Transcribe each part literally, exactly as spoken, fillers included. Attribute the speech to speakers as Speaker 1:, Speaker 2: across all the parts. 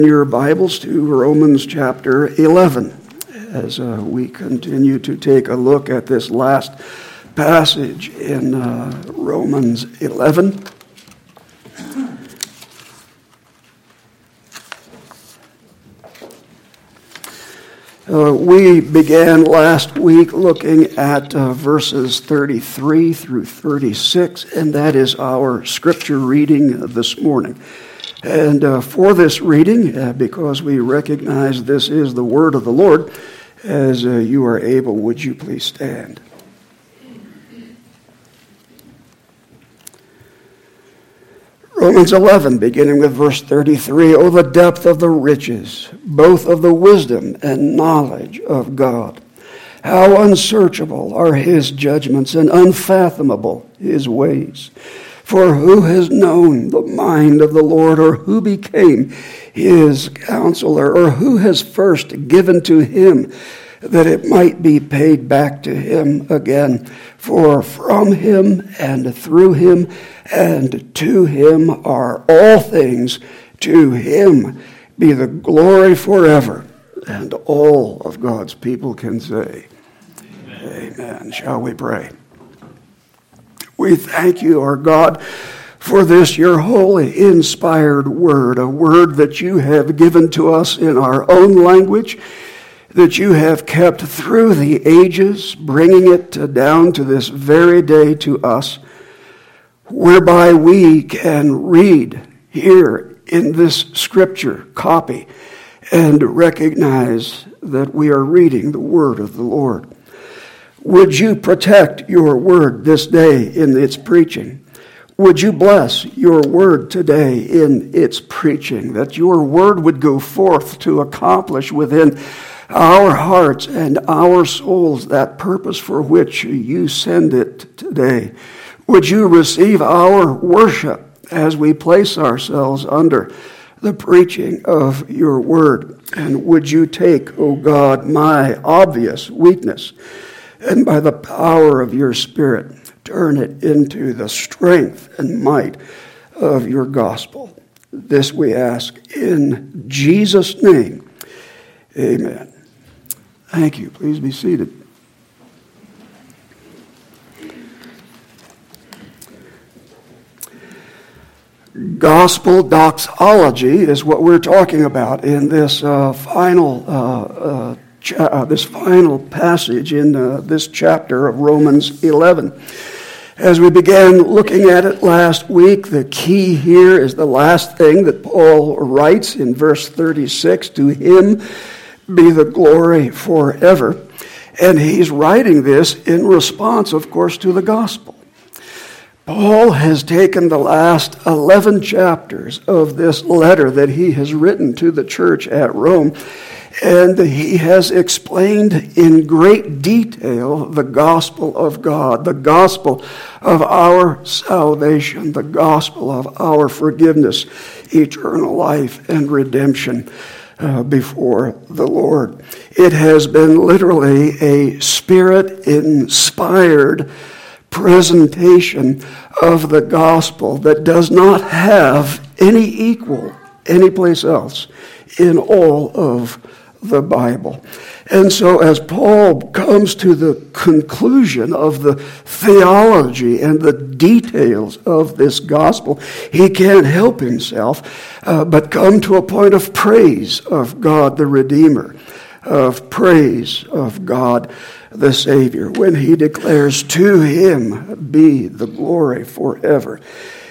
Speaker 1: Your Bibles to Romans chapter eleven as uh, we continue to take a look at this last passage in uh, Romans eleven. Uh, we began last week looking at uh, verses thirty-three through thirty-six, and that is our scripture reading this morning. And uh, for this reading, uh, because we recognize this is the word of the Lord, as uh, you are able, would you please stand? Romans eleven, beginning with verse thirty-three, "Oh, the depth of the riches, both of the wisdom and knowledge of God! How unsearchable are his judgments and unfathomable his ways! For who has known the mind of the Lord, or who became his counselor, or who has first given to him that it might be paid back to him again? For from him and through him and to him are all things. To him be the glory forever." And all of God's people can say, Amen. Amen. Shall we pray? We thank you, our God, for this, your holy, inspired word, a word that you have given to us in our own language, that you have kept through the ages, bringing it down to this very day to us, whereby we can read here in this scripture copy and recognize that we are reading the word of the Lord. Would you protect your word this day in its preaching? Would you bless your word today in its preaching, that your word would go forth to accomplish within our hearts and our souls that purpose for which you send it today? Would you receive our worship as we place ourselves under the preaching of your word? And would you take, O God, my obvious weakness, and by the power of your Spirit, turn it into the strength and might of your gospel? This we ask in Jesus' name. Amen. Thank you. Please be seated. Gospel doxology is what we're talking about in this uh, final uh, uh, cha- uh, this final passage in uh, this chapter of Romans eleven. As we began looking at it last week, the key here is the last thing that Paul writes in verse thirty-six, "To him be the glory forever." And he's writing this in response, of course, to the gospel. Paul has taken the last eleven chapters of this letter that he has written to the church at Rome, and he has explained in great detail the gospel of God, the gospel of our salvation, the gospel of our forgiveness, eternal life, and redemption uh, before the Lord. It has been literally a Spirit-inspired presentation of the gospel that does not have any equal anyplace else in all of the Bible. And so as Paul comes to the conclusion of the theology and the details of this gospel, he can't help himself uh, but come to a point of praise of God the Redeemer, of praise of God the Savior, when he declares, "To him be the glory forever."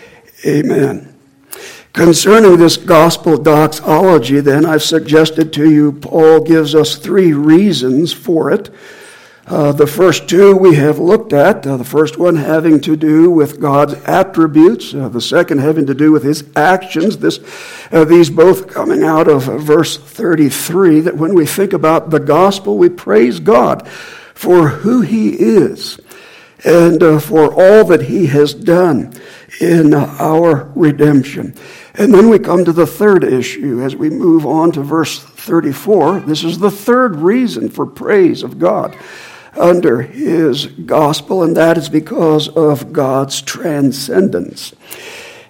Speaker 1: Amen. Concerning this gospel doxology, then, I've suggested to you, Paul gives us three reasons for it. Uh, the first two we have looked at, uh, the first one having to do with God's attributes, uh, the second having to do with his actions. This, uh, these both coming out of verse thirty-three, that when we think about the gospel, we praise God for who he is and uh, for all that he has done in uh, our redemption. And then we come to the third issue as we move on to verse thirty-four. This is the third reason for praise of God under his gospel, and that is because of God's transcendence. If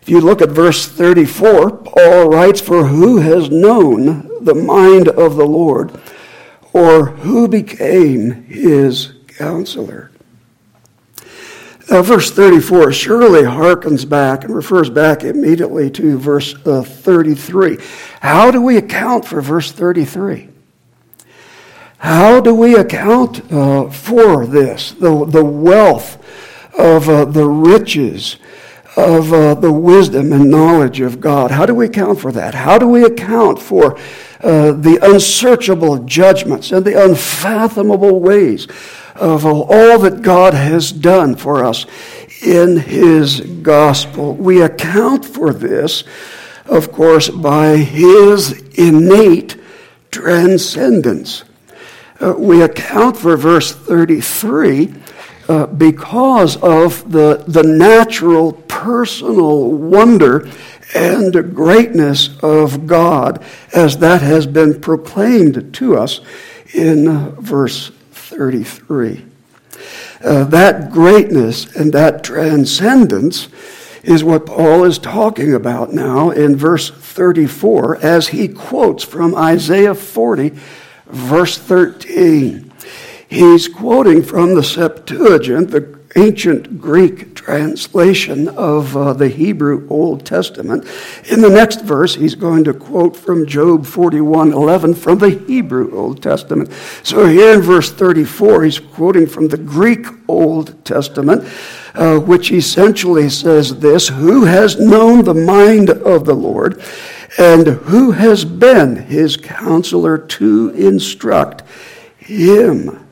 Speaker 1: you look at verse thirty-four, Paul writes, "For who has known the mind of the Lord, or who became his counselor?" Now, verse thirty-four surely harkens back and refers back immediately to verse uh, thirty-three. How do we account for verse thirty-three? How do we account uh, for this, the, the wealth of uh, the riches of uh, the wisdom and knowledge of God? How do we account for that? How do we account for uh, the unsearchable judgments and the unfathomable ways of all that God has done for us in his gospel? We account for this, of course, by his innate transcendence. Uh, we account for verse thirty-three uh, because of the, the natural, personal wonder and greatness of God as that has been proclaimed to us in uh, verse thirty-three. Uh, that greatness and that transcendence is what Paul is talking about now in verse thirty-four as he quotes from Isaiah forty, verse thirteen. He's quoting from the Septuagint, the ancient Greek translation of uh, the Hebrew Old Testament. In the next verse, he's going to quote from Job forty-one eleven from the Hebrew Old Testament. So here in verse thirty-four, he's quoting from the Greek Old Testament, uh, which essentially says this: "Who has known the mind of the Lord, and who has been his counselor to instruct him?"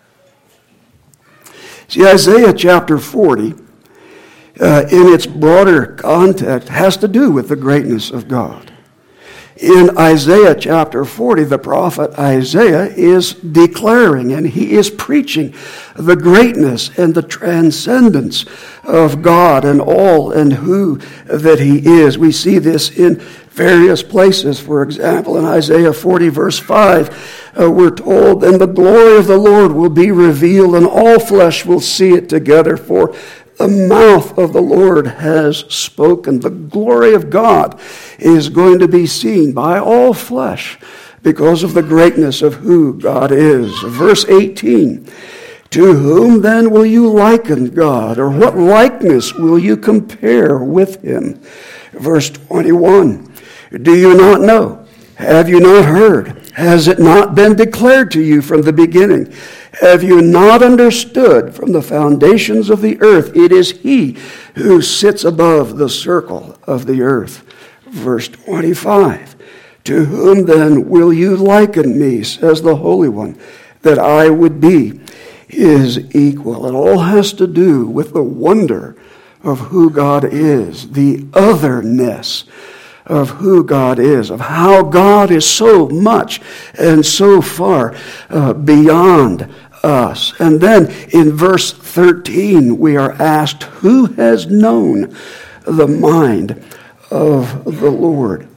Speaker 1: See, Isaiah chapter forty, uh, in its broader context, has to do with the greatness of God. In Isaiah chapter forty, the prophet Isaiah is declaring and he is preaching the greatness and the transcendence of God and all and who that he is. We see this in various places. For example, in Isaiah forty, verse five, uh, we're told, "And the glory of the Lord will be revealed, and all flesh will see it together, for the mouth of the Lord has spoken." The glory of God is going to be seen by all flesh because of the greatness of who God is. Verse eighteen, "To whom then will you liken God, or what likeness will you compare with him?" Verse twenty-one, "Do you not know? Have you not heard? Has it not been declared to you from the beginning? Have you not understood from the foundations of the earth? It is he who sits above the circle of the earth." Verse twenty-five, "To whom then will you liken me, says the Holy One, that I would be his equal?" It all has to do with the wonder of who God is, the otherness of who God is, of how God is so much and so far uh, beyond us. And then in verse thirteen, we are asked, who has known the mind of the Lord?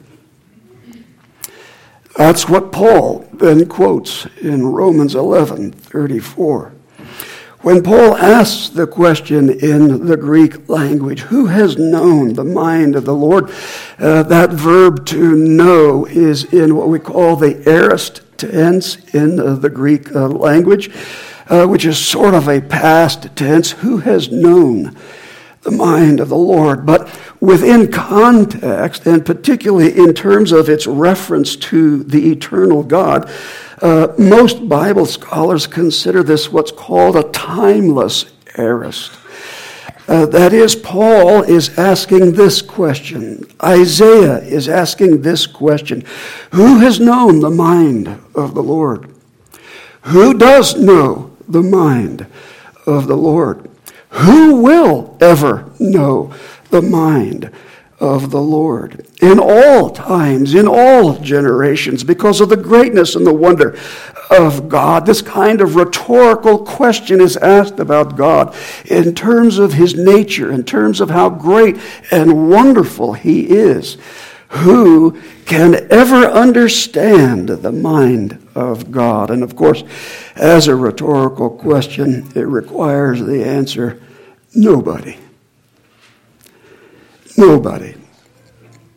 Speaker 1: That's what Paul then quotes in Romans eleven thirty-four. When Paul asks the question in the Greek language, who has known the mind of the Lord? Uh, that verb to know is in what we call the aorist tense in uh, the Greek uh, language, uh, which is sort of a past tense. Who has known the mind of the Lord? But within context, and particularly in terms of its reference to the eternal God, Uh, most Bible scholars consider this what's called a timeless aorist. Uh, that is, Paul is asking this question. Isaiah is asking this question. Who has known the mind of the Lord? Who does know the mind of the Lord? Who will ever know the mind of the Lord? In all times, in all generations, because of the greatness and the wonder of God, this kind of rhetorical question is asked about God in terms of his nature, in terms of how great and wonderful he is. Who can ever understand the mind of God? And of course, as a rhetorical question, it requires the answer, nobody. Nobody.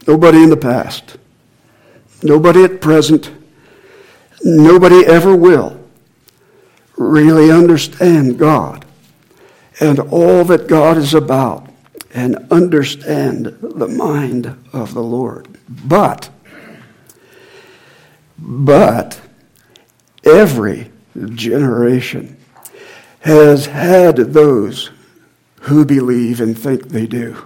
Speaker 1: nobody in the past, nobody at present, nobody ever will really understand God and all that God is about and understand the mind of the Lord. But, but every generation has had those who believe and think they do.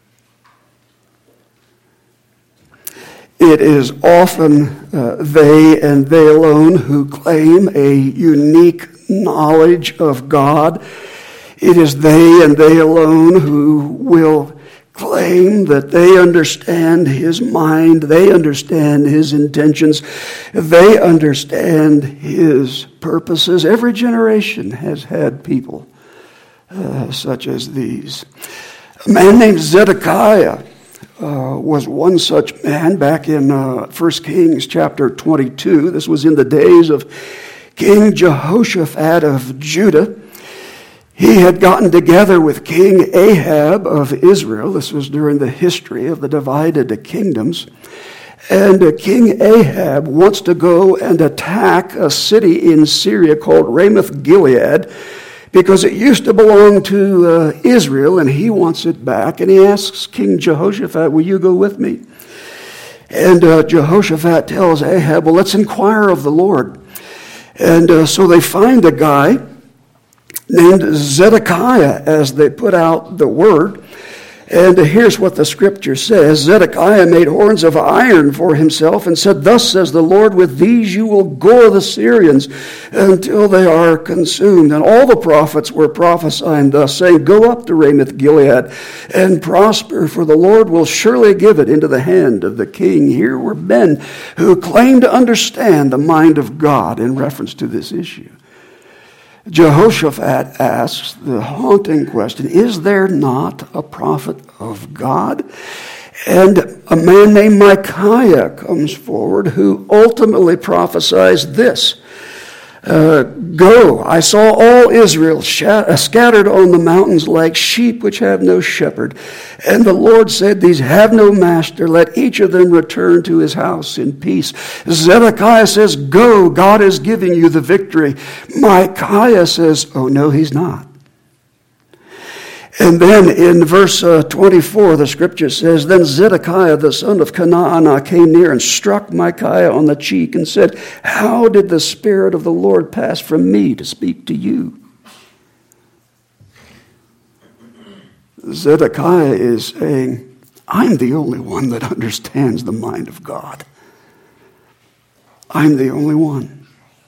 Speaker 1: It is often uh, they and they alone who claim a unique knowledge of God. It is they and they alone who will claim that they understand his mind, they understand his intentions, they understand his purposes. Every generation has had people uh, such as these. A man named Zedekiah uh, was one such man back in uh, First Kings chapter twenty-two. This was in the days of King Jehoshaphat of Judah. He had gotten together with King Ahab of Israel. This was during the history of the divided kingdoms. And uh, King Ahab wants to go and attack a city in Syria called Ramoth Gilead because it used to belong to uh, Israel, and he wants it back. And he asks King Jehoshaphat, will you go with me? And uh, Jehoshaphat tells Ahab, well, let's inquire of the Lord. And uh, so they find a guy named Zedekiah as they put out the word. And here's what the scripture says. Zedekiah made horns of iron for himself and said, thus says the Lord, with these you will gore the Syrians until they are consumed. And all the prophets were prophesying thus, saying, go up to Ramoth Gilead and prosper, for the Lord will surely give it into the hand of the king. Here were men who claimed to understand the mind of God in reference to this issue. Jehoshaphat asks the haunting question, is there not a prophet of God? And a man named Micaiah comes forward who ultimately prophesies this. Uh, Go, I saw all Israel shat- scattered on the mountains like sheep which have no shepherd. And the Lord said, these have no master. Let each of them return to his house in peace. Zedekiah says, go, God is giving you the victory. Micaiah says, oh no, he's not. And then in verse uh, twenty-four, the scripture says, then Zedekiah, the son of Kenaanah, came near and struck Micaiah on the cheek and said, how did the Spirit of the Lord pass from me to speak to you? Zedekiah is saying, I'm the only one that understands the mind of God. I'm the only one.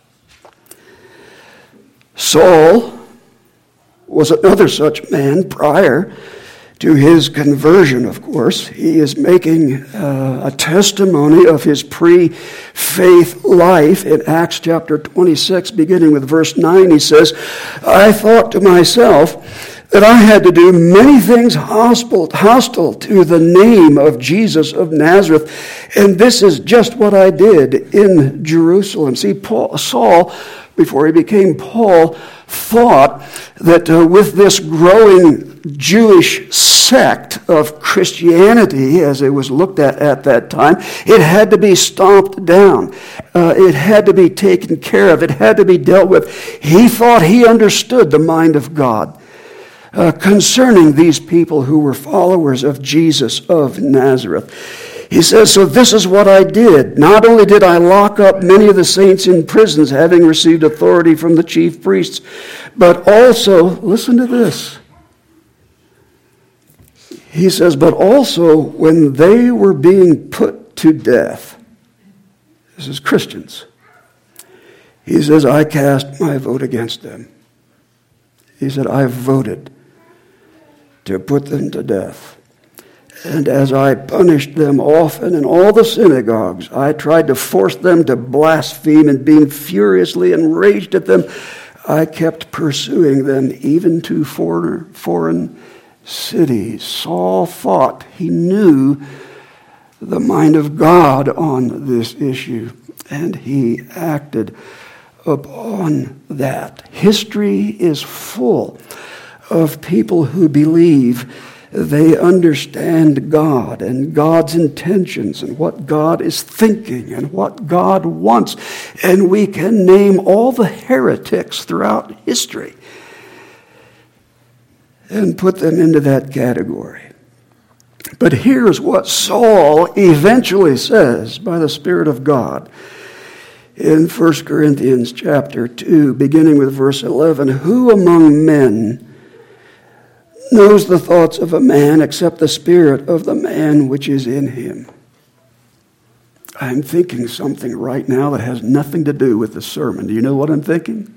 Speaker 1: Saul was another such man prior to his conversion, of course. He is making uh, a testimony of his pre-faith life in Acts chapter twenty-six, beginning with verse nine. He says, I thought to myself that I had to do many things hostile, hostile to the name of Jesus of Nazareth, and this is just what I did in Jerusalem. See, Paul, Saul, before he became Paul, thought that uh, with this growing Jewish sect of Christianity, as it was looked at at that time, it had to be stomped down. Uh, it had to be taken care of. It had to be dealt with. He thought he understood the mind of God uh, concerning these people who were followers of Jesus of Nazareth. He says, so this is what I did. Not only did I lock up many of the saints in prisons, having received authority from the chief priests, but also, listen to this. He says, but also when they were being put to death, this is Christians, he says, I cast my vote against them. He said, I voted to put them to death. And as I punished them often in all the synagogues, I tried to force them to blaspheme, and being furiously enraged at them, I kept pursuing them even to foreign, foreign cities. Saul thought he knew the mind of God on this issue, and he acted upon that. History is full of people who believe They understand God and God's intentions and what God is thinking and what God wants. And we can name all the heretics throughout history and put them into that category. But here's what Saul eventually says by the Spirit of God in First Corinthians chapter two, beginning with verse eleven. Who among men knows the thoughts of a man except the spirit of the man which is in him? I'm thinking something right now that has nothing to do with the sermon. Do you know what I'm thinking?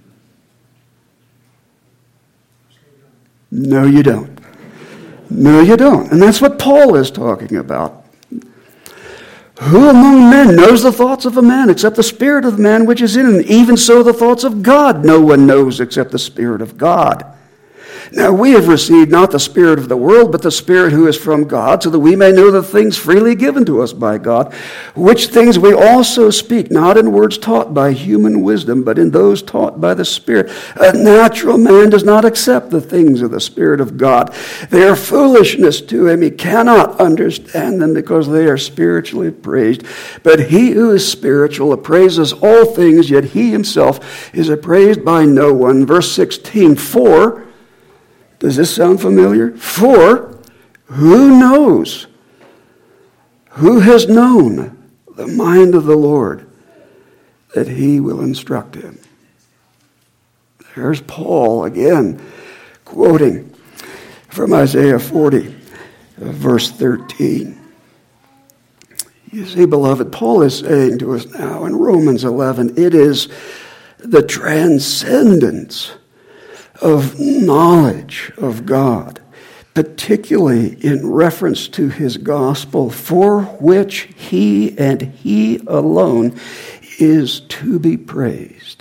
Speaker 1: No, you don't. No, you don't. And that's what Paul is talking about. Who among men knows the thoughts of a man except the spirit of the man which is in him? Even so the thoughts of God no one knows except the Spirit of God. Now we have received not the spirit of the world, but the Spirit who is from God, so that we may know the things freely given to us by God, which things we also speak, not in words taught by human wisdom, but in those taught by the Spirit. A natural man does not accept the things of the Spirit of God. They are foolishness to him. He cannot understand them because they are spiritually appraised. But he who is spiritual appraises all things, yet he himself is appraised by no one. Verse sixteen, for... does this sound familiar? For who knows? Who has known the mind of the Lord that he will instruct him? There's Paul again quoting from Isaiah forty, verse thirteen. You see, beloved, Paul is saying to us now in Romans eleven, it is the transcendence of knowledge of God, particularly in reference to his gospel, for which he and he alone is to be praised.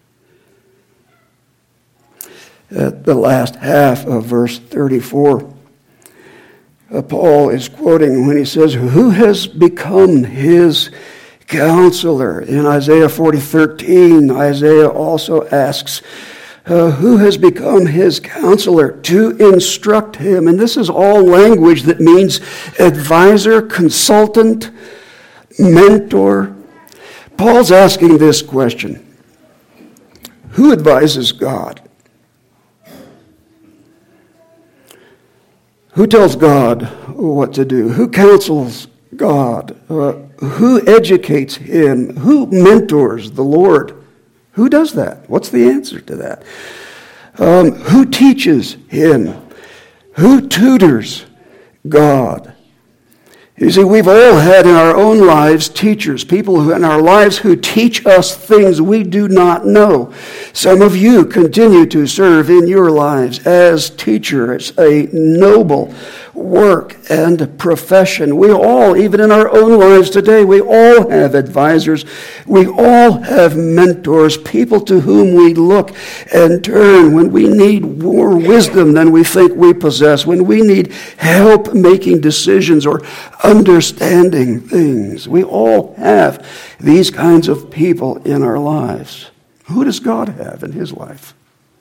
Speaker 1: At the last half of verse thirty-four, uh, Paul is quoting when he says, who has become his counselor? In Isaiah forty thirteen, Isaiah also asks, Uh, who has become his counselor to instruct him? And this is all language that means advisor, consultant, mentor. Paul's asking this question. Who advises God? Who tells God what to do? Who counsels God? Uh, who educates him? Who mentors the Lord? Who does that? What's the answer to that? Um, who teaches him? Who tutors God? You see, we've all had in our own lives teachers, people who in our lives who teach us things we do not know. Some of you continue to serve in your lives as teachers, a noble work and profession. We all, even in our own lives today, we all have advisors. We all have mentors, people to whom we look and turn when we need more wisdom than we think we possess, when we need help making decisions or understanding things. We all have these kinds of people in our lives. Who does God have in his life?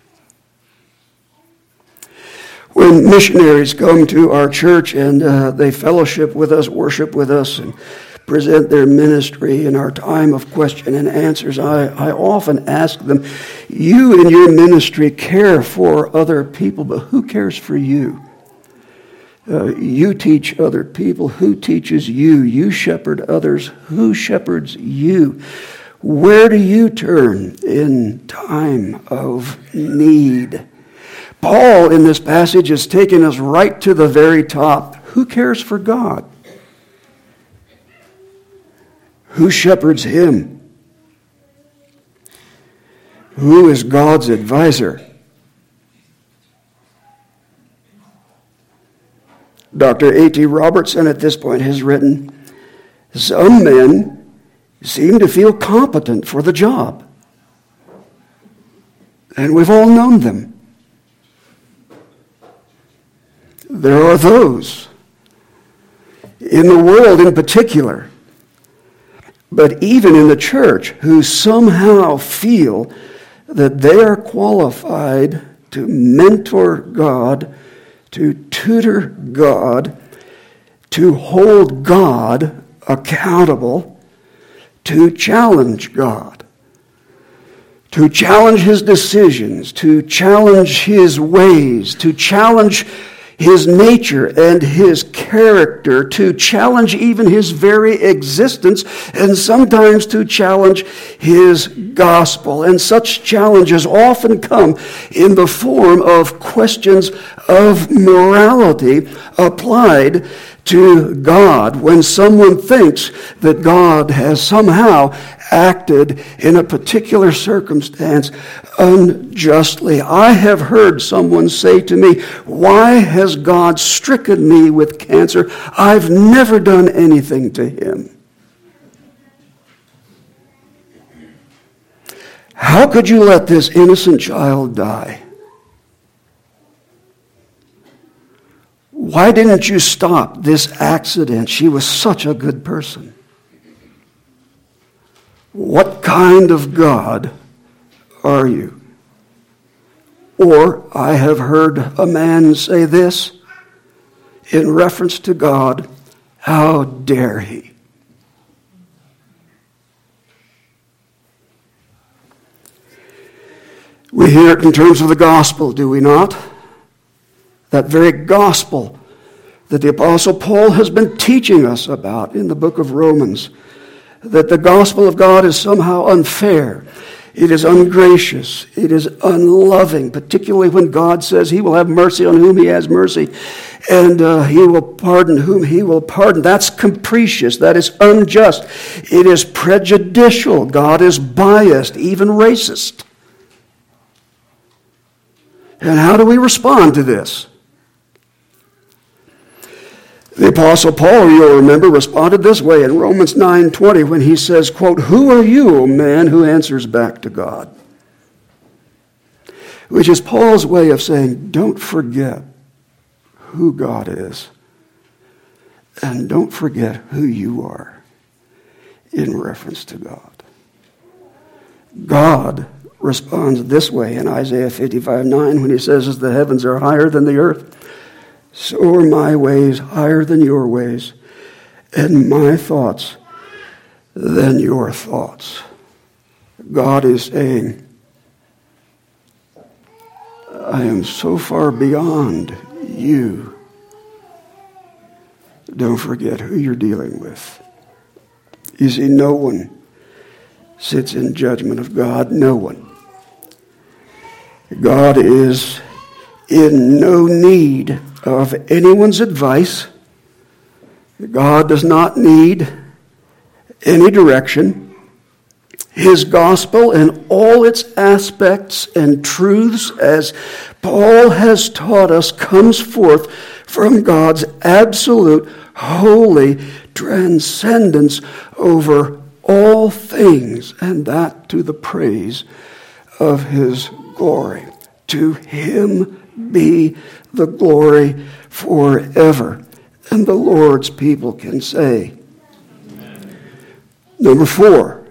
Speaker 1: When missionaries come to our church and uh, they fellowship with us, worship with us, and present their ministry in our time of question and answers, I, I often ask them, you in your ministry care for other people, but who cares for you? Uh, you teach other people. Who teaches you? You shepherd others. Who shepherds you? Where do you turn in time of need? Paul, in this passage, is taking us right to the very top. Who cares for God? Who shepherds him? Who is God's advisor? Doctor A T Robertson at this point has written, some men seem to feel competent for the job. And we've all known them. There are those, in the world in particular, but even in the church, who somehow feel that they are qualified to mentor God, to tutor God, to hold God accountable, to challenge God, to challenge his decisions, to challenge his ways, to challenge his nature and his character, to challenge even his very existence, and sometimes to challenge his gospel. And such challenges often come in the form of questions of morality applied to God, when someone thinks that God has somehow acted in a particular circumstance unjustly. I have heard someone say to me, "Why has God stricken me with cancer? I've never done anything to him." How could you let this innocent child die? Why didn't you stop this accident? She was such a good person. What kind of God are you? Or I have heard a man say this in reference to God: how dare he? We hear it in terms of the gospel, do we not? That very gospel that the Apostle Paul has been teaching us about in the book of Romans, that the gospel of God is somehow unfair. It is ungracious. It is unloving, particularly when God says he will have mercy on whom he has mercy, and uh, he will pardon whom he will pardon. That's capricious. That is unjust. It is prejudicial. God is biased, even racist. And how do we respond to this? The Apostle Paul, you'll remember, responded this way in Romans nine twenty when he says, quote, "Who are you, O man, who answers back to God?" Which is Paul's way of saying, don't forget who God is, and don't forget who you are in reference to God. God responds this way in Isaiah fifty-five nine when he says, "As the heavens are higher than the earth, so are my ways higher than your ways, and my thoughts than your thoughts." God is saying, I am so far beyond you. Don't forget who you're dealing with. You see, no one sits in judgment of God. No one. God is in no need of anyone's advice. God does not need any direction. His gospel in all its aspects and truths, as Paul has taught us, comes forth from God's absolute, holy transcendence over all things, and that to the praise of his glory. To him be the glory forever. And the Lord's people can say, amen. Number four,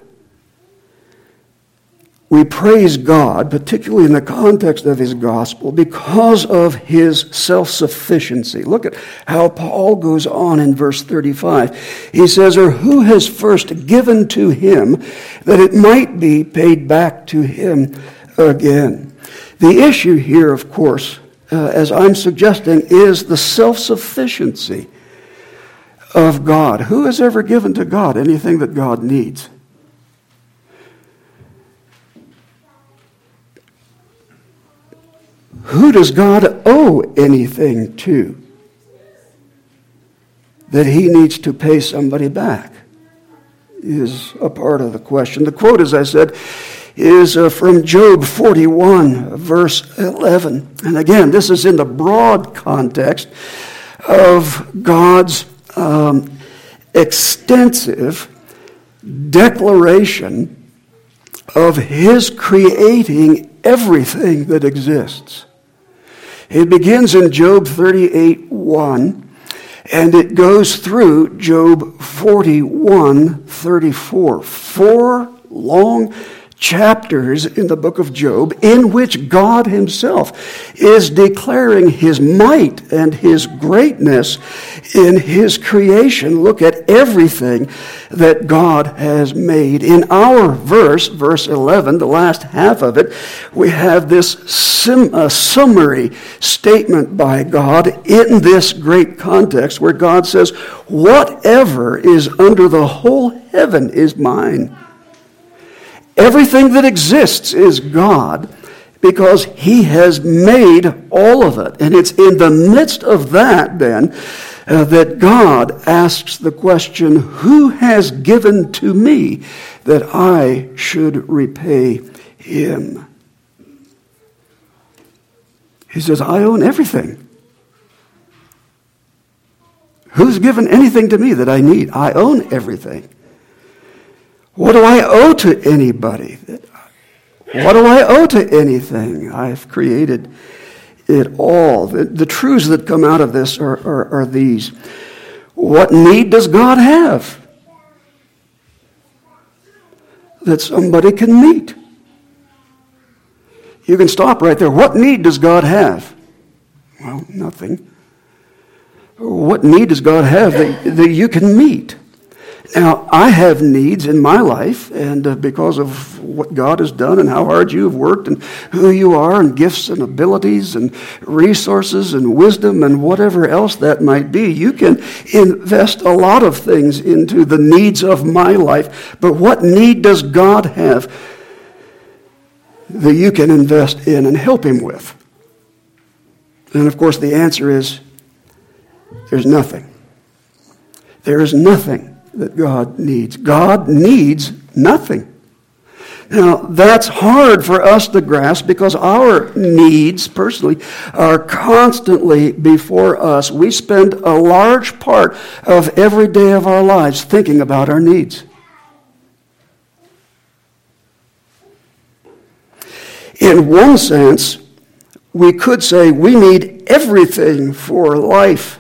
Speaker 1: we praise God, particularly in the context of his gospel, because of his self-sufficiency. Look at how Paul goes on in verse thirty-five. He says, "Or who has first given to him that it might be paid back to him again?" The issue here, of course, uh, as I'm suggesting, is the self-sufficiency of God. Who has ever given to God anything that God needs? Who does God owe anything to that he needs to pay somebody back? Is a part of the question. The quote, as I said, is uh, from Job forty-one, verse eleven. And again, this is in the broad context of God's um, extensive declaration of his creating everything that exists. It begins in Job thirty-eight one, and it goes through Job forty-one thirty-four. Four long chapters in the book of Job in which God himself is declaring his might and his greatness in his creation. Look at everything that God has made. In our verse, verse eleven, the last half of it, we have this sim, uh, summary statement by God in this great context where God says, whatever is under the whole heaven is mine. Everything that exists is God because he has made all of it. And it's in the midst of that, then, uh, that God asks the question, who has given to me that I should repay him? He says, I own everything. Who's given anything to me that I need? I own everything. What do I owe to anybody? What do I owe to anything? I've created it all. The, the truths that come out of this are, are, are these. What need does God have that somebody can meet? You can stop right there. What need does God have? Well, nothing. What need does God have that, that you can meet? Now, I have needs in my life, and uh, because of what God has done and how hard you have worked and who you are and gifts and abilities and resources and wisdom and whatever else that might be, you can invest a lot of things into the needs of my life. But what need does God have that you can invest in and help him with? And of course, the answer is there's nothing. There is nothing that God needs. God needs nothing. Now, that's hard for us to grasp because our needs, personally, are constantly before us. We spend a large part of every day of our lives thinking about our needs. In one sense, we could say we need everything for life.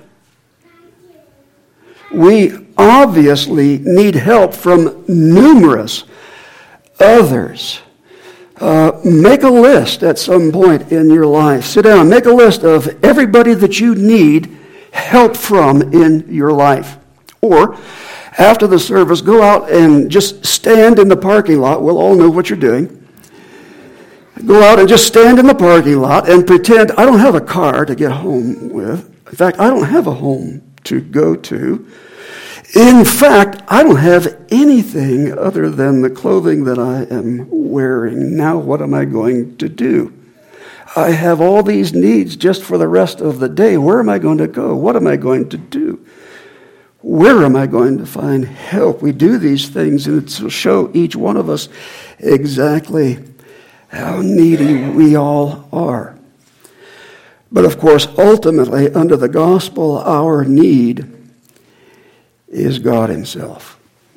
Speaker 1: We obviously need help from numerous others. Uh, make a list at some point in your life. Sit down, make a list of everybody that you need help from in your life. Or, after the service, go out and just stand in the parking lot. We'll all know what you're doing. Go out and just stand in the parking lot and pretend I don't have a car to get home with. In fact, I don't have a home to go to. In fact, I don't have anything other than the clothing that I am wearing. Now what am I going to do? I have all these needs just for the rest of the day. Where am I going to go? What am I going to do? Where am I going to find help? We do these things and it will show each one of us exactly how needy we all are. But of course, ultimately, under the gospel, our need is God himself.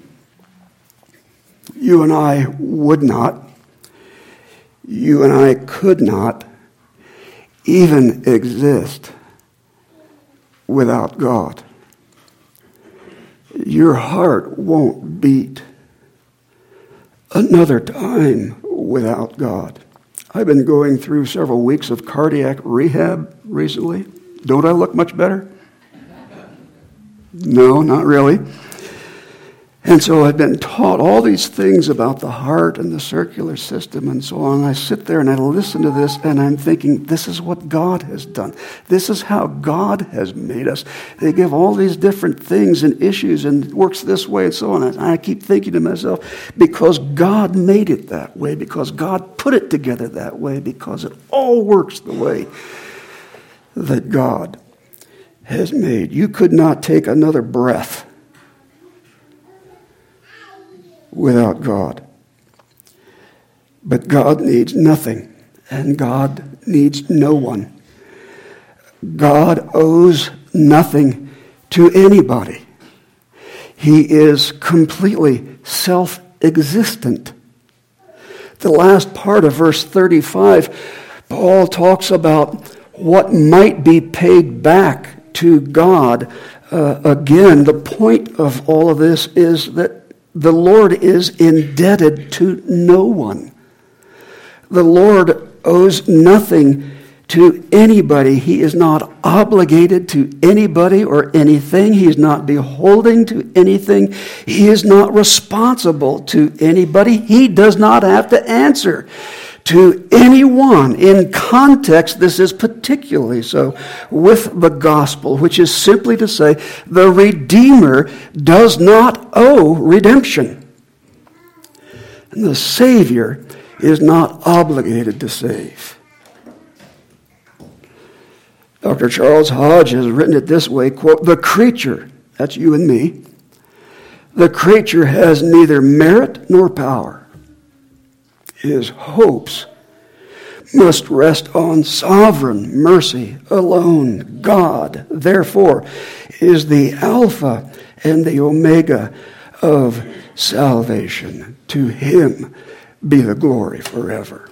Speaker 1: You and I would not, you and I could not even exist without God. Your heart won't beat another time without God. I've been going through several weeks of cardiac rehab recently. Don't I look much better? No, not really. And so I've been taught all these things about the heart and the circular system and so on. I sit there and I listen to this and I'm thinking, this is what God has done. This is how God has made us. They give all these different things and issues and it works this way and so on. And I keep thinking to myself, because God made it that way, because God put it together that way, because it all works the way that God has made. You could not take another breath without God. But God needs nothing, and God needs no one. God owes nothing to anybody. He is completely self-existent. The last part of verse thirty-five, Paul talks about what might be paid back to God. Uh, again, the point of all of this is that the Lord is indebted to no one. The Lord owes nothing to anybody. He is not obligated to anybody or anything. He is not beholding to anything. He is not responsible to anybody. He does not have to answer to anyone. In context, this is particularly so with the gospel, which is simply to say the Redeemer does not owe redemption. And the Savior is not obligated to save. Doctor Charles Hodge has written it this way, quote, "The creature," that's you and me, "the creature has neither merit nor power. His hopes must rest on sovereign mercy alone. God, therefore, is the Alpha and the Omega of salvation. To him be the glory forever."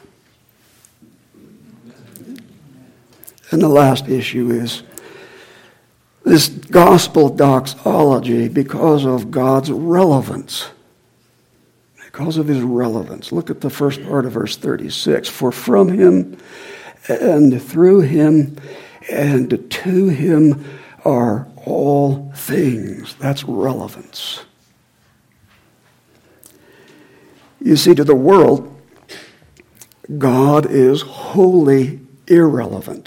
Speaker 1: And the last issue is this gospel doxology, because of God's relevance. Because of his relevance. Look at the first part of verse thirty-six. "For from him and through him and to him are all things." That's relevance. You see, to the world, God is wholly irrelevant.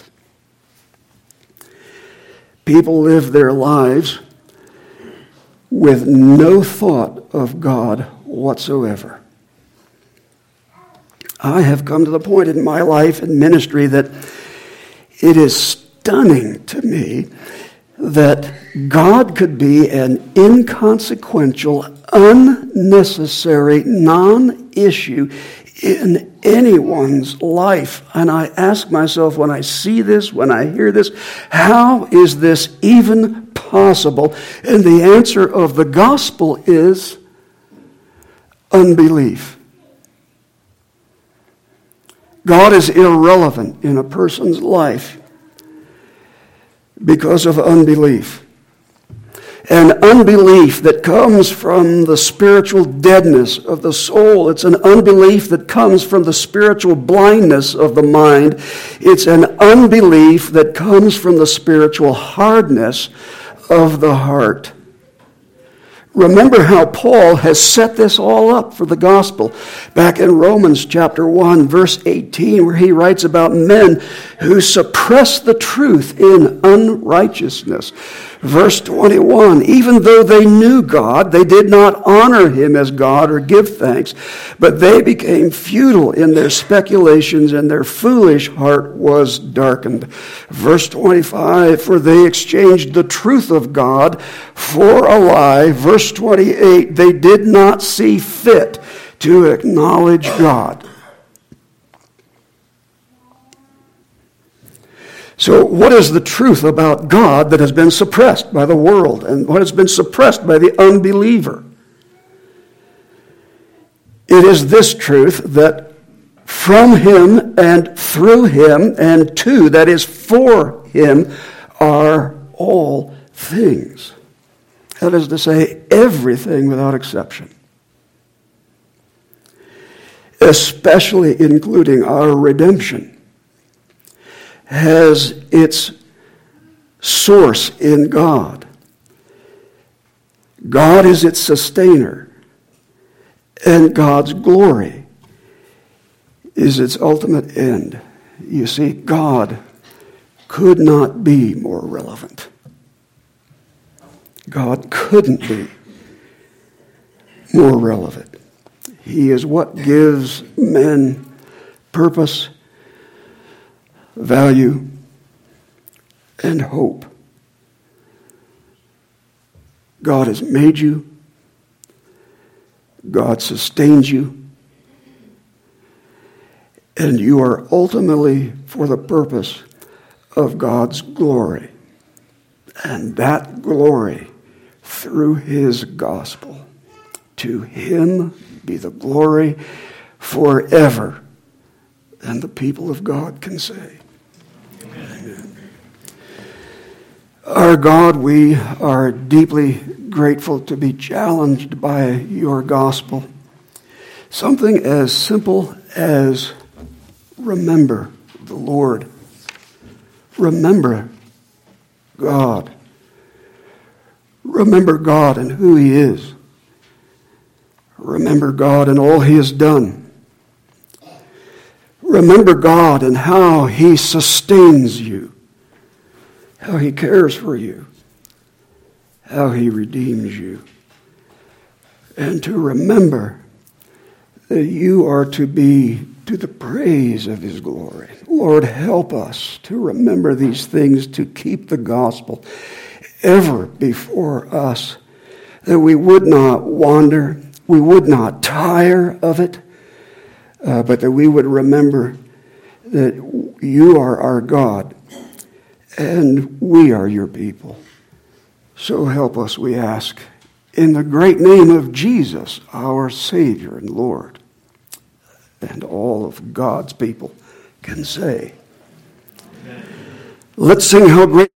Speaker 1: People live their lives with no thought of God whatsoever. I have come to the point in my life and ministry that it is stunning to me that God could be an inconsequential, unnecessary, non-issue in anyone's life. And I ask myself when I see this, when I hear this, how is this even possible? And the answer of the gospel is unbelief. God is irrelevant in a person's life because of unbelief. An unbelief that comes from the spiritual deadness of the soul. It's an unbelief that comes from the spiritual blindness of the mind. It's an unbelief that comes from the spiritual hardness of the heart. Remember how Paul has set this all up for the gospel back in Romans chapter one, verse eighteen, where he writes about men who suppress the truth in unrighteousness. Verse twenty-one, "Even though they knew God, they did not honor him as God or give thanks, but they became futile in their speculations, and their foolish heart was darkened." Verse twenty-five, "For they exchanged the truth of God for a lie." Verse twenty-eight, "They did not see fit to acknowledge God." So what is the truth about God that has been suppressed by the world and what has been suppressed by the unbeliever? It is this truth that from him and through him and to, that is for him, are all things. That is to say, everything without exception. Especially including our redemption, has its source in God. God is its sustainer, and God's glory is its ultimate end. You see, God could not be more relevant. God couldn't be more relevant. He is what gives men purpose, value, and hope. God has made you. God sustains you. And you are ultimately for the purpose of God's glory. And that glory through his gospel. To him be the glory forever. And the people of God can say, Amen. Our God, we are deeply grateful to be challenged by your gospel. Something as simple as remember the Lord. Remember God. Remember God and who he is. Remember God and all he has done. Remember God and how he sustains you, how he cares for you, how he redeems you. And to remember that you are to be to the praise of his glory. Lord, help us to remember these things, to keep the gospel ever before us, that we would not wander, we would not tire of it, uh, but that we would remember that you are our God and we are your people. So help us, we ask, in the great name of Jesus, our Savior and Lord. And all of God's people can say, amen. Let's sing how great